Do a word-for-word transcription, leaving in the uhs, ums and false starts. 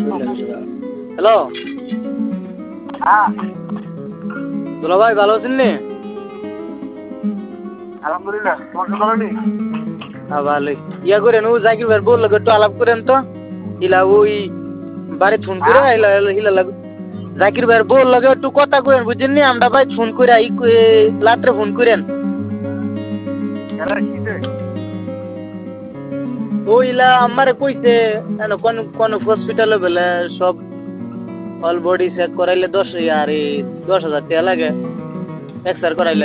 Hello হ্যাঁ দুলা ভাই ভালো আছেন নি? আলহামদুলিল্লাহ, তোমার ভালো নেই? হ্যাঁ ভালোই। ইয়া করেন ও জাকির ভাই বললো একটু আলাপ করেন তো ইলা ওই বাড়ি ফোন করে হ্যাঁ ইলা ইলা লাগ জাকির ভাইয়ের বউর লগে একটু কথা কইেন বুঝছেন নি আমরা ভাই ফোন করে ই রাত্রে ফোন করেন খেলা কিসে? ওইলা আমারে কইছে এন কোন কোন হসপিটালে বলে সব অল বডি চেক করাইলে দশ আর দশ হাজার টাকা লাগে এক্সরে করাইলে